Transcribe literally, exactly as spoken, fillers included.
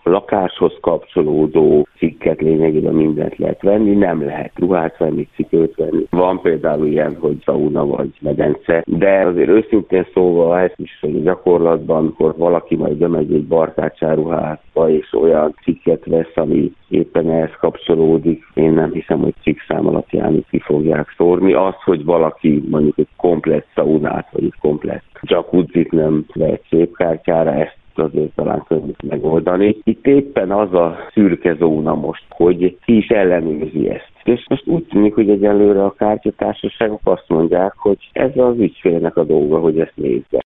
lakáshoz kapcsolódó cikket lényegében mindent lehet venni, nem lehet ruhát venni, cipőt venni. Van például ilyen, hogy sauna vagy medence, de azért őszintén szóval ez is, hogy gyakorlatban, amikor valaki majd bemegy egy barkácsáruházba, és olyan cikket vesz, ami éppen ehhez kapcsolódik, én nem hiszem, hogy cikkszám alapján ki fogják szórni. Az, hogy valaki mondjuk egy komplett szaunát, vagy egy komplett jacuzzit nem vehet szép kártyára, ezt azért talán könnyű megoldani. Itt éppen az a szürke zóna most, hogy ki is ellenőrzi ezt. És most úgy tűnik, hogy egyelőre a kártyatársaságok azt mondják, hogy ez az ügyfélnek a dolga, hogy ezt nézze.